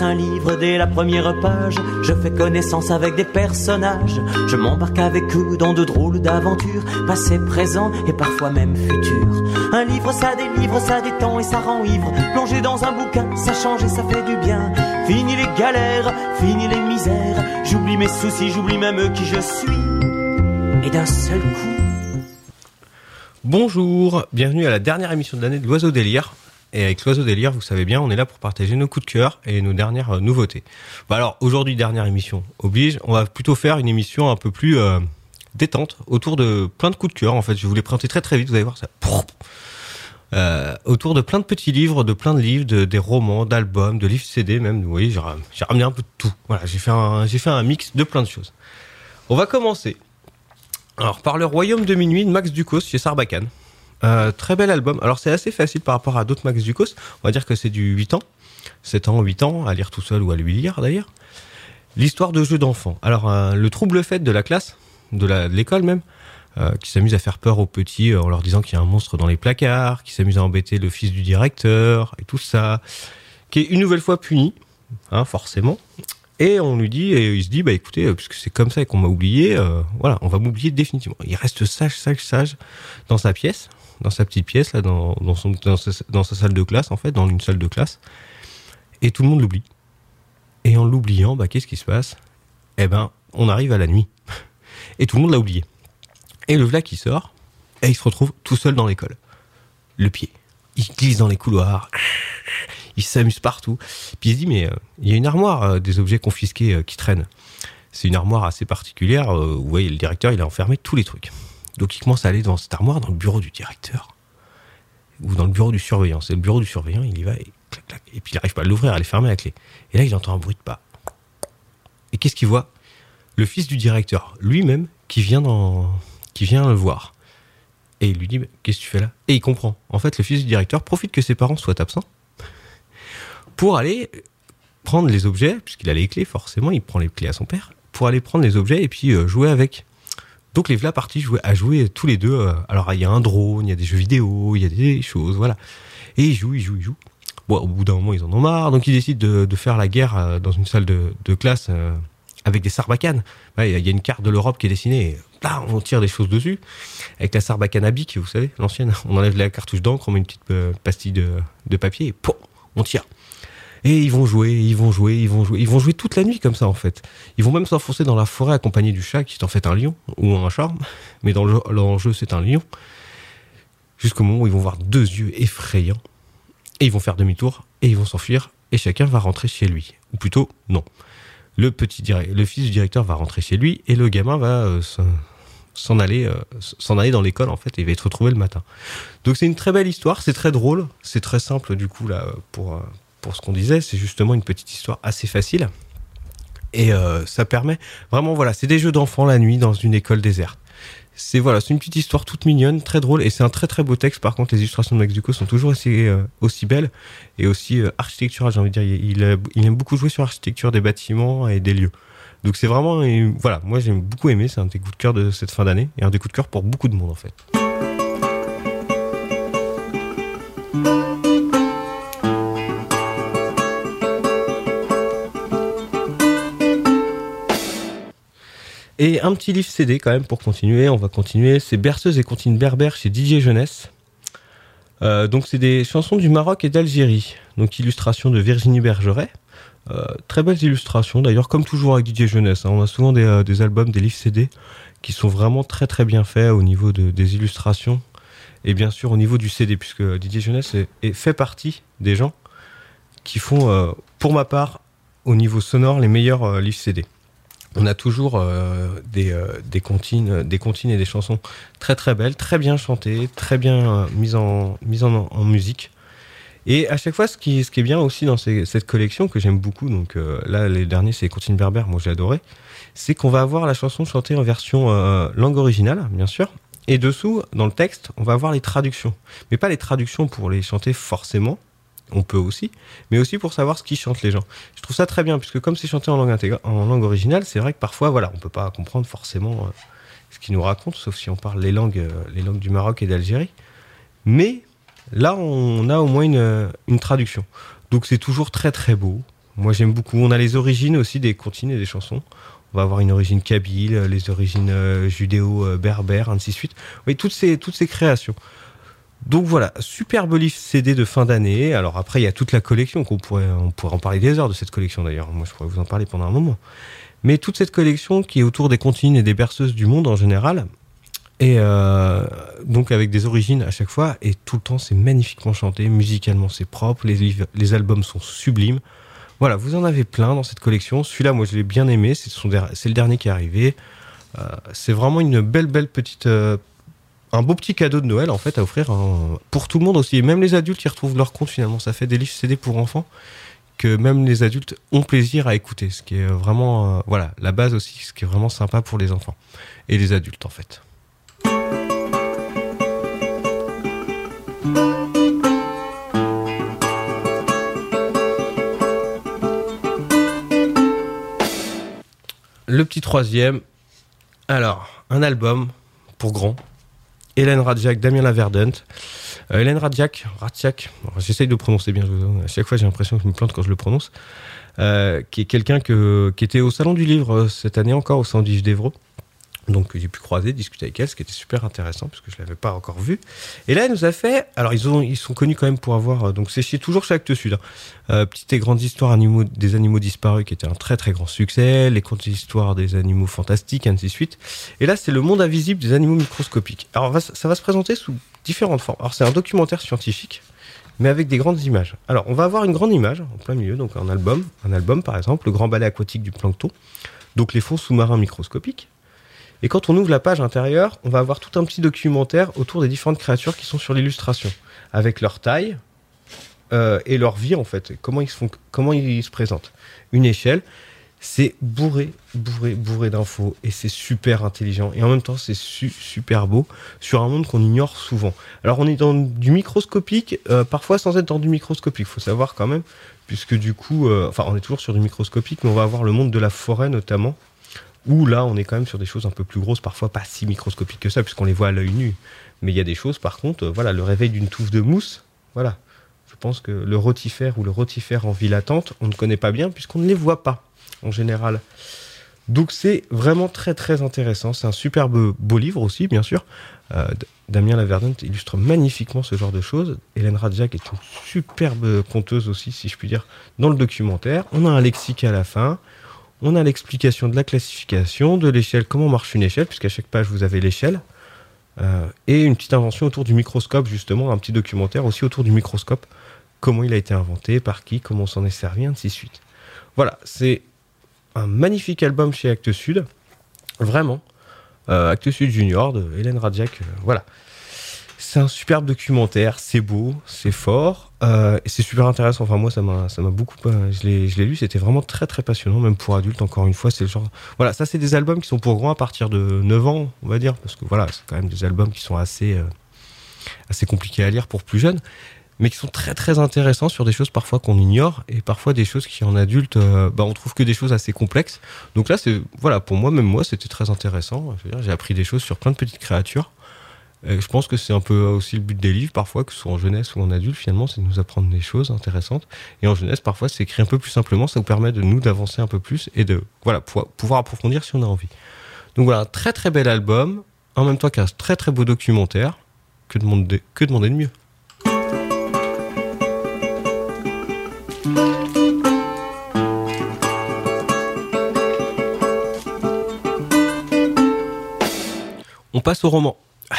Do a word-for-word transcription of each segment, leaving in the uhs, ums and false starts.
un livre dès la première page. Je fais connaissance avec des personnages. Je m'embarque avec eux dans de drôles d'aventures, passé, présent et parfois même futur. Un livre ça délivre, ça détend et ça rend ivre. Plonger dans un bouquin, ça change et ça fait du bien. Fini les galères, fini les misères. J'oublie mes soucis, j'oublie même qui je suis. Et d'un seul coup... Bonjour, bienvenue à la dernière émission de l'année de l'Oiseau Délire. Et avec l'Oiseau Délire, vous savez bien, on est là pour partager nos coups de cœur et nos dernières euh, nouveautés. Bah alors, aujourd'hui, dernière émission oblige, on va plutôt faire une émission un peu plus euh, détente, autour de plein de coups de cœur. En fait, je vais vous les présenter très très vite, vous allez voir ça. Euh, autour de plein de petits livres, de plein de livres, de, des romans, d'albums, de livres C D même. Vous voyez, j'ai, j'ai ramené un peu de tout. Voilà, j'ai fait un, j'ai fait un mix de plein de choses. On va commencer. Alors, par Le Royaume de Minuit de Max Ducos chez Sarbacane. Euh, très bel album. Alors, c'est assez facile par rapport à d'autres Max Ducos. On va dire que c'est du huit ans. sept ans, huit ans, à lire tout seul ou à lui lire d'ailleurs. L'histoire de jeu d'enfant. Alors, euh, le trouble fait de la classe, de, la, de l'école même, euh, qui s'amuse à faire peur aux petits euh, en leur disant qu'il y a un monstre dans les placards, qui s'amuse à embêter le fils du directeur et tout ça, qui est une nouvelle fois puni, hein, forcément. Et on lui dit, et il se dit, bah écoutez, puisque c'est comme ça et qu'on m'a oublié, euh, voilà, on va m'oublier définitivement. Il reste sage, sage, sage dans sa pièce, dans sa petite pièce, là, dans, dans, son, dans, sa, dans sa salle de classe, en fait, dans une salle de classe. Et tout le monde l'oublie. Et en l'oubliant, bah qu'est-ce qui se passe ? Eh ben, on arrive à la nuit. Et tout le monde l'a oublié. Et le voilà qui sort, et il se retrouve tout seul dans l'école. Le pied. Il glisse dans les couloirs. Il s'amuse partout. Puis il se dit, mais euh, il y a une armoire euh, des objets confisqués euh, qui traînent. C'est une armoire assez particulière euh, où vous voyez, le directeur, il a enfermé tous les trucs. Donc il commence à aller dans cette armoire, dans le bureau du directeur. Ou dans le bureau du surveillant. C'est le bureau du surveillant, il y va et clac, clac. Et puis il n'arrive pas à l'ouvrir, elle est fermée à la clé. Et là, il entend un bruit de pas. Et qu'est-ce qu'il voit ? Le fils du directeur, lui-même, qui vient, dans... qui vient le voir. Et il lui dit, mais qu'est-ce que tu fais là ? Et il comprend. En fait, le fils du directeur profite que ses parents soient absents pour aller prendre les objets, puisqu'il a les clés, forcément, il prend les clés à son père, pour aller prendre les objets et puis euh, jouer avec. Donc les voilà partis jouer, à jouer tous les deux. Euh, alors il y a un drone, il y a des jeux vidéo, il y a des choses, voilà. Et ils jouent, ils jouent, ils jouent. Bon, au bout d'un moment, ils en ont marre, donc ils décident de, de faire la guerre euh, dans une salle de, de classe euh, avec des sarbacanes. Ouais, il y a une carte de l'Europe qui est dessinée, et là, on tire des choses dessus. Avec la sarbacane à bic, vous savez, l'ancienne. On enlève la cartouche d'encre, on met une petite euh, pastille de, de papier, et poum, on tire. Et ils vont jouer, ils vont jouer, ils vont jouer. Ils vont jouer toute la nuit comme ça, en fait. Ils vont même s'enfoncer dans la forêt accompagnés du chat, qui est en fait un lion, ou un charme. Mais dans le, dans le jeu, c'est un lion. Jusqu'au moment où ils vont voir deux yeux effrayants. Et ils vont faire demi-tour, et ils vont s'enfuir, et chacun va rentrer chez lui. Ou plutôt, non. Le petit direct, le fils du directeur va rentrer chez lui, et le gamin va euh, s'en aller, euh, s'en aller dans l'école, en fait, et il va être retrouvé le matin. Donc c'est une très belle histoire, c'est très drôle, c'est très simple, du coup, là, pour... Euh, Pour ce qu'on disait, c'est justement une petite histoire assez facile. Et euh, ça permet vraiment, voilà, c'est des jeux d'enfants la nuit dans une école déserte. C'est voilà, c'est une petite histoire toute mignonne, très drôle, et c'est un très très beau texte. Par contre, les illustrations de Max Ducos sont toujours aussi, euh, aussi belles et aussi euh, architecturales, j'ai envie de dire. Il, il, il aime beaucoup jouer sur l'architecture des bâtiments et des lieux. Donc c'est vraiment, et, voilà, moi j'ai beaucoup aimé, c'est un des coups de cœur de cette fin d'année, et un des coups de cœur pour beaucoup de monde en fait. Et un petit livre C D quand même pour continuer, on va continuer, c'est Berceuse et comptines berbères chez Didier Jeunesse. Euh, donc c'est des chansons du Maroc et d'Algérie, donc illustration de Virginie Bergeret. Euh, très belles illustrations d'ailleurs, comme toujours avec Didier Jeunesse, hein. On a souvent des, euh, des albums, des livres C D qui sont vraiment très très bien faits au niveau de, des illustrations et bien sûr au niveau du C D, puisque Didier Jeunesse est, est, fait partie des gens qui font, euh, pour ma part, au niveau sonore, les meilleurs euh, livres C D. On a toujours euh, des, euh, des, comptines, des comptines et des chansons très très belles, très bien chantées, très bien euh, mises, en, mises en, en musique. Et à chaque fois, ce qui, ce qui est bien aussi dans ces, cette collection, que j'aime beaucoup, donc euh, là les derniers c'est les comptines berbères, moi j'ai adoré, c'est qu'on va avoir la chanson chantée en version euh, langue originale, bien sûr, et dessous, dans le texte, on va avoir les traductions. Mais pas les traductions pour les chanter forcément, on peut aussi, mais aussi pour savoir ce qu'ils chantent les gens. Je trouve ça très bien, puisque comme c'est chanté en langue, intégra- en langue originale, c'est vrai que parfois, voilà, on peut pas comprendre forcément euh, ce qu'ils nous racontent, sauf si on parle les langues, euh, les langues du Maroc et d'Algérie. Mais là, on a au moins une, une traduction. Donc c'est toujours très très beau. Moi, j'aime beaucoup. On a les origines aussi des comptines et des chansons. On va avoir une origine kabyle, les origines euh, judéo-berbères, ainsi de suite. Oui, toutes ces, toutes ces créations. Donc voilà, superbe livre C D de fin d'année. Alors après, il y a toute la collection, qu'on pourrait, on pourrait en parler des heures de cette collection d'ailleurs. Moi, je pourrais vous en parler pendant un moment. Mais toute cette collection qui est autour des comptines et des berceuses du monde en général, et euh, donc avec des origines à chaque fois, et tout le temps, c'est magnifiquement chanté, musicalement, c'est propre, les, livres, les albums sont sublimes. Voilà, vous en avez plein dans cette collection. Celui-là, moi, je l'ai bien aimé. C'est, son der- c'est le dernier qui est arrivé. Euh, c'est vraiment une belle, belle petite... Euh, un beau petit cadeau de Noël, en fait, à offrir un, pour tout le monde aussi. Et même les adultes y retrouvent leur compte, finalement. Ça fait des livres C D pour enfants que même les adultes ont plaisir à écouter. Ce qui est vraiment... Euh, voilà, la base aussi, ce qui est vraiment sympa pour les enfants. Et les adultes, en fait. Le petit troisième, alors, un album pour grands. Hélène Radjak, Damien Laverdent. Euh, Hélène Radjak, Radjak, j'essaye de prononcer bien, à chaque fois j'ai l'impression que je me plante quand je le prononce, euh, qui est quelqu'un que, qui était au Salon du Livre cette année encore, au Centre d'Yves d'Évreux. Donc j'ai pu croiser, discuter avec elle, ce qui était super intéressant parce que je l'avais pas encore vu. Et là elle nous a fait, alors ils ont ils sont connus quand même pour avoir, donc c'est chez, toujours chez Actes Sud, hein. euh, Petites et grandes histoires animaux, des animaux disparus qui était un très très grand succès, les contes d'histoire des animaux fantastiques, ainsi de suite. Et là c'est le monde invisible des animaux microscopiques. Alors va, ça va se présenter sous différentes formes. Alors c'est un documentaire scientifique, mais avec des grandes images. Alors on va avoir une grande image en plein milieu, donc un album, un album par exemple, le grand balai aquatique du plancton, donc les fonds sous-marins microscopiques. Et quand on ouvre la page intérieure, on va avoir tout un petit documentaire autour des différentes créatures qui sont sur l'illustration, avec leur taille euh, et leur vie en fait, comment ils se font, comment ils se présentent. Une échelle, c'est bourré, bourré, bourré d'infos et c'est super intelligent et en même temps c'est su, super beau sur un monde qu'on ignore souvent. Alors on est dans du microscopique, euh, parfois sans être dans du microscopique, faut savoir quand même, puisque du coup, euh, enfin on est toujours sur du microscopique, mais on va avoir le monde de la forêt notamment. Où là, on est quand même sur des choses un peu plus grosses, parfois pas si microscopiques que ça, puisqu'on les voit à l'œil nu. Mais il y a des choses, par contre, euh, voilà, le réveil d'une touffe de mousse, voilà. Je pense que le rotifère ou le rotifère en vie latente, on ne connaît pas bien, puisqu'on ne les voit pas, en général. Donc c'est vraiment très très intéressant. C'est un superbe beau livre aussi, bien sûr. Euh, Damien Laverdent illustre magnifiquement ce genre de choses. Hélène Radjak est une superbe conteuse aussi, si je puis dire, dans le documentaire. On a un lexique à la fin. On a l'explication de la classification, de l'échelle, comment marche une échelle, puisqu'à chaque page, vous avez l'échelle. Euh, et une petite invention autour du microscope, justement, un petit documentaire aussi autour du microscope. Comment il a été inventé, par qui, comment on s'en est servi, ainsi de suite. Voilà, c'est un magnifique album chez Actes Sud. Vraiment. Euh, Actes Sud Junior de Hélène Radjak. Euh, voilà. C'est un superbe documentaire, c'est beau, c'est fort, euh, et c'est super intéressant. Enfin, moi, ça m'a, ça m'a beaucoup. Euh, je l'ai, je l'ai lu, c'était vraiment très très passionnant, même pour adultes. Encore une fois, c'est le genre. Voilà, ça, c'est des albums qui sont pour grands à partir de neuf ans, on va dire, parce que voilà, c'est quand même des albums qui sont assez, euh, assez compliqués à lire pour plus jeunes, mais qui sont très très intéressants sur des choses parfois qu'on ignore, et parfois des choses qui en adulte, euh, bah, on trouve que des choses assez complexes. Donc là, c'est voilà, pour moi, même moi, c'était très intéressant. Je veux dire, j'ai appris des choses sur plein de petites créatures. Et je pense que c'est un peu aussi le but des livres, parfois, que ce soit en jeunesse ou en adulte, finalement, c'est de nous apprendre des choses intéressantes. Et en jeunesse, parfois, c'est écrit un peu plus simplement, ça nous permet de nous d'avancer un peu plus et de voilà pouvoir, pouvoir approfondir si on a envie. Donc voilà, un très très bel album, en même temps qu'un très très beau documentaire. Que demander, que demander de mieux? On passe au roman.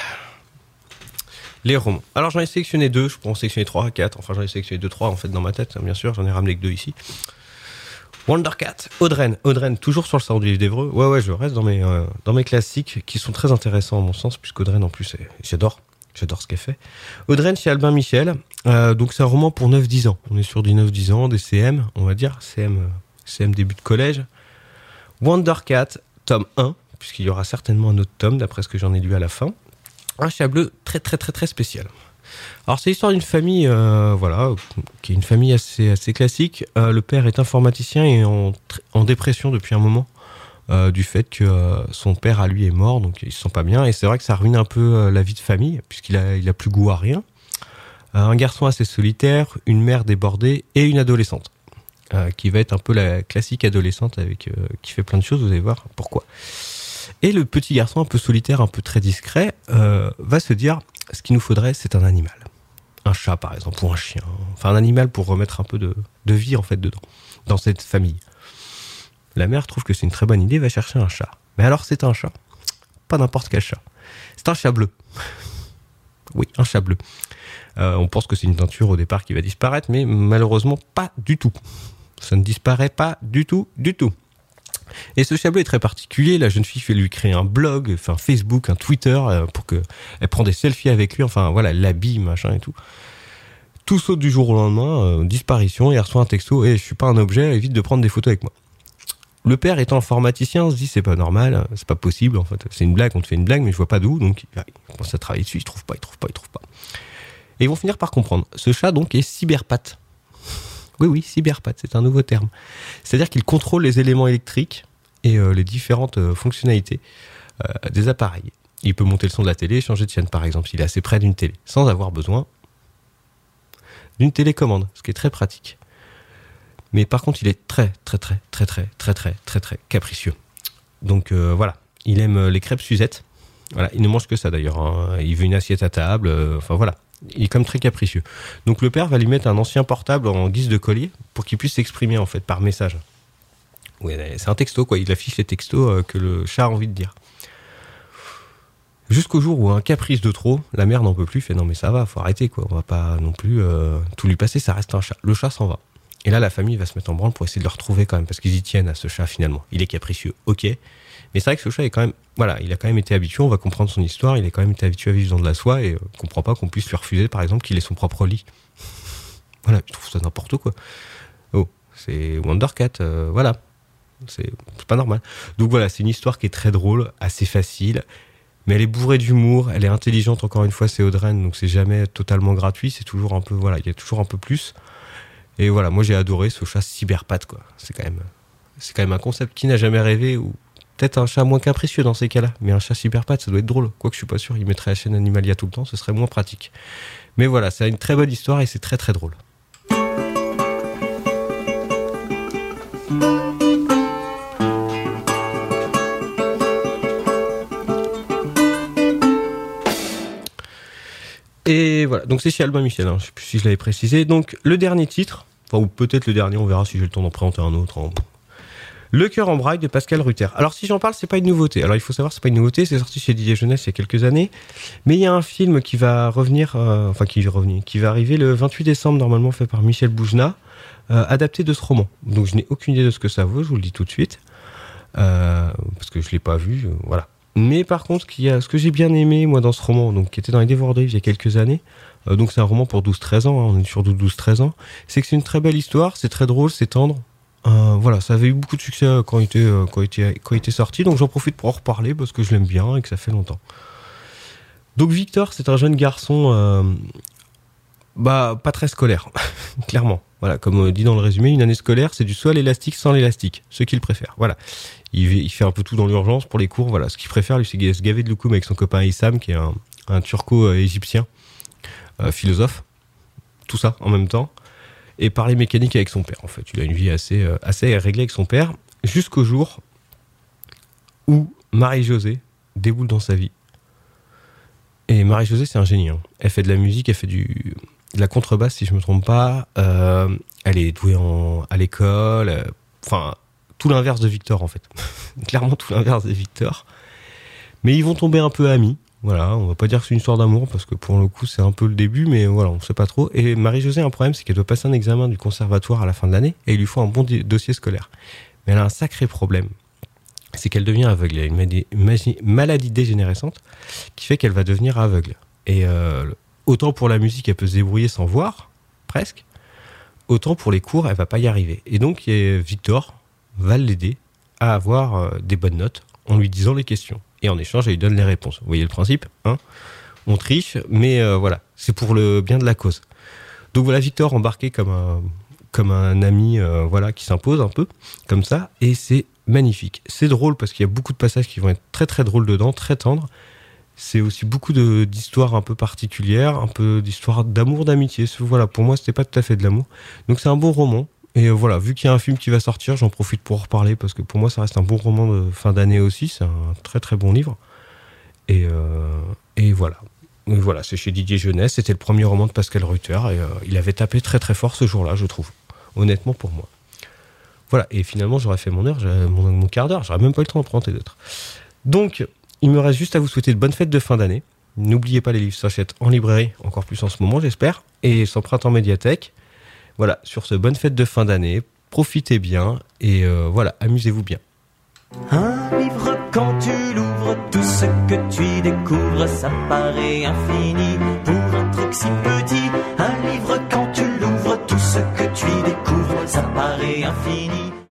Les romans. Alors j'en ai sélectionné deux, je pourrais en sélectionner trois, quatre, enfin j'en ai sélectionné deux, trois en fait dans ma tête, bien sûr, j'en ai ramené que deux ici. Wondercat, Audreyne, Audreyne, toujours sur le salon du livre d'Évreux. Ouais ouais, je reste dans mes, euh, dans mes classiques qui sont très intéressants à mon sens, puisqu'Audreyne en plus, est, j'adore, j'adore ce qu'elle fait. Audreyne chez Albin Michel, euh, donc c'est un roman pour neuf dix ans. On est sur du neuf dix ans, des C M, on va dire, C M, euh, C M début de collège. Wondercat, tome un, puisqu'il y aura certainement un autre tome, d'après ce que j'en ai lu à la fin. Un chat bleu très très très très spécial. Alors c'est l'histoire d'une famille, euh, voilà, qui est une famille assez assez classique. Euh, le père est informaticien et en, en dépression depuis un moment euh, du fait que euh, son père à lui est mort, donc il se sent pas bien. Et c'est vrai que ça ruine un peu euh, la vie de famille puisqu'il a il a plus goût à rien. Euh, un garçon assez solitaire, une mère débordée et une adolescente. euh, qui va être un peu la classique adolescente avec euh, qui fait plein de choses, vous allez voir pourquoi. Et le petit garçon un peu solitaire, un peu très discret, euh, va se dire, ce qu'il nous faudrait, c'est un animal. Un chat, par exemple, ou un chien. Enfin, un animal pour remettre un peu de, de vie, en fait, dedans, dans cette famille. La mère trouve que c'est une très bonne idée, va chercher un chat. Mais alors, c'est un chat. Pas n'importe quel chat. C'est un chat bleu. Oui, un chat bleu. Euh, on pense que c'est une teinture au départ qui va disparaître, mais malheureusement, pas du tout. Ça ne disparaît pas du tout, du tout. Et ce chat bleu est très particulier. La jeune fille fait lui créer un blog, enfin Facebook, un Twitter, euh, pour que elle prend des selfies avec lui. Enfin voilà, elle l'habille, machin et tout. Tout saute du jour au lendemain, euh, disparition. Et elle reçoit un texto. Et hey, je suis pas un objet, évite de prendre des photos avec moi. Le père étant informaticien, se dit c'est pas normal, c'est pas possible. En fait, c'est une blague, on te fait une blague, mais je vois pas d'où. Donc il commence à travailler dessus, il trouve pas, il trouve pas, il trouve pas. Et ils vont finir par comprendre. Ce chat donc est cyberpathe. Oui, oui, cyberpathe, c'est un nouveau terme. C'est-à-dire qu'il contrôle les éléments électriques et euh, les différentes euh, fonctionnalités euh, des appareils. Il peut monter le son de la télé et changer de chaîne, par exemple, s'il est assez près d'une télé, sans avoir besoin d'une télécommande, ce qui est très pratique. Mais par contre, il est très, très, très, très, très, très, très, très, très capricieux. Donc euh, voilà, il aime les crêpes Suzette. Voilà, il ne mange que ça d'ailleurs. Hein. Il veut une assiette à table. Euh, enfin voilà. Il est comme très capricieux. Donc le père va lui mettre un ancien portable en guise de collier pour qu'il puisse s'exprimer en fait par message. Oui, c'est un texto quoi, il affiche les textos que le chat a envie de dire. Jusqu'au jour où un caprice de trop, la mère n'en peut plus, fait non mais ça va, faut arrêter quoi, on va pas non plus euh, tout lui passer, ça reste un chat. Le chat s'en va. Et là la famille va se mettre en branle pour essayer de le retrouver quand même, parce qu'ils y tiennent à ce chat finalement. Il est capricieux, ok. Mais c'est vrai que ce chat est quand même, voilà, il a quand même été habitué, on va comprendre son histoire, il a quand même été habitué à vivre dans de la soie et euh, on comprend pas qu'on puisse lui refuser, par exemple, qu'il ait son propre lit. Voilà, je trouve ça n'importe quoi. Oh, c'est Wondercat, euh, voilà. C'est, c'est pas normal. Donc voilà, c'est une histoire qui est très drôle, assez facile, mais elle est bourrée d'humour, elle est intelligente, encore une fois, c'est Audrey, donc c'est jamais totalement gratuit, c'est toujours un peu, voilà, il y a toujours un peu plus. Et voilà, moi j'ai adoré ce chat cyberpathe, quoi. C'est quand même, c'est quand même un concept qui n'a jamais rêvé, ou peut-être un chat moins capricieux dans ces cas-là, mais un chat cyberpathe, ça doit être drôle. Quoique je suis pas sûr, il mettrait la chaîne Animalia tout le temps, ce serait moins pratique. Mais voilà, c'est une très bonne histoire et c'est très très drôle. Et voilà, donc c'est chez Albin Michel, hein. Je sais plus si je l'avais précisé. Donc le dernier titre, enfin ou peut-être le dernier, on verra si j'ai le temps d'en présenter un autre. Hein. Le cœur en braille de Pascal Rutter. Alors si j'en parle, c'est pas une nouveauté. Alors il faut savoir, c'est pas une nouveauté, c'est sorti chez Didier Jeunesse il y a quelques années. Mais il y a un film qui va revenir, euh, enfin qui va revenir, qui va arriver le vingt-huit décembre, normalement fait par Michel Boujna, euh, adapté de ce roman. Donc je n'ai aucune idée de ce que ça vaut, je vous le dis tout de suite, euh, parce que je l'ai pas vu, euh, voilà. Mais par contre, ce, qui a, ce que j'ai bien aimé moi dans ce roman, donc qui était dans les Dévoreurs de livres il y a quelques années, euh, donc c'est un roman pour douze treize ans, hein, on est sur douze treize ans, c'est que c'est une très belle histoire, c'est très drôle, c'est tendre. Euh, voilà, ça avait eu beaucoup de succès quand il était, euh, quand il était, quand il était sorti, donc j'en profite pour en reparler parce que je l'aime bien et que ça fait longtemps. Donc Victor, c'est un jeune garçon, euh, bah pas très scolaire, clairement. Voilà, comme on dit dans le résumé, une année scolaire, c'est du soit l'élastique sans l'élastique, ce qu'il préfère. Voilà, il, il fait un peu tout dans l'urgence pour les cours. Voilà, ce qu'il préfère, lui, c'est se gaver de loukoum avec son copain Issam, qui est un, un turco-égyptien, euh, philosophe. Tout ça en même temps. Et parler mécanique avec son père, en fait. Il a une vie assez, euh, assez réglée avec son père, jusqu'au jour où Marie-Josée déboule dans sa vie. Et Marie-Josée, c'est un génie. Hein. Elle fait de la musique, elle fait du, de la contrebasse, si je me trompe pas. Euh, elle est douée en, à l'école. Euh, enfin, tout l'inverse de Victor, en fait. Clairement, tout l'inverse de Victor. Mais ils vont tomber un peu amis. Voilà, on va pas dire que c'est une histoire d'amour parce que pour le coup c'est un peu le début, mais voilà, on sait pas trop. Et Marie-Josée a un problème, c'est qu'elle doit passer un examen du conservatoire à la fin de l'année et il lui faut un bon di- dossier scolaire. Mais elle a un sacré problème, c'est qu'elle devient aveugle. Elle a une maladie, maladie dégénérescente qui fait qu'elle va devenir aveugle. Et euh, autant pour la musique, elle peut se débrouiller sans voir, presque, autant pour les cours, elle va pas y arriver. Et donc Victor va l'aider à avoir euh, des bonnes notes en lui disant les questions. Et en échange, elle lui donne les réponses. Vous voyez le principe, hein ? On triche, mais euh, voilà, c'est pour le bien de la cause. Donc voilà, Victor embarqué comme un, comme un ami euh, voilà, qui s'impose un peu, comme ça, et c'est magnifique. C'est drôle parce qu'il y a beaucoup de passages qui vont être très très drôles dedans, très tendres. C'est aussi beaucoup de, d'histoires un peu particulières, un peu d'histoires d'amour, d'amitié. Voilà, pour moi, c'était pas tout à fait de l'amour. Donc c'est un bon roman, Et voilà, vu qu'il y a un film qui va sortir, j'en profite pour en reparler parce que pour moi, ça reste un bon roman de fin d'année aussi. C'est un très très bon livre. Et, euh, et voilà. Et voilà, c'est chez Didier Jeunesse. C'était le premier roman de Pascal Rütter. Et euh, il avait tapé très très fort ce jour-là, je trouve. Honnêtement, pour moi. Voilà. Et finalement, j'aurais fait mon heure, mon, mon quart d'heure. J'aurais même pas eu le temps d'en prendre d'autres. Donc, il me reste juste à vous souhaiter de bonnes fêtes de fin d'année. N'oubliez pas, les livres s'achètent en librairie, encore plus en ce moment, j'espère. Et s'empruntent en médiathèque. Voilà, sur ce, bonne fête de fin d'année, profitez bien et euh, voilà, amusez-vous bien. Un livre, quand tu l'ouvres, tout ce que tu y découvres, ça paraît infini pour un truc si petit. Un livre, quand tu l'ouvres, tout ce que tu y découvres, ça paraît infini.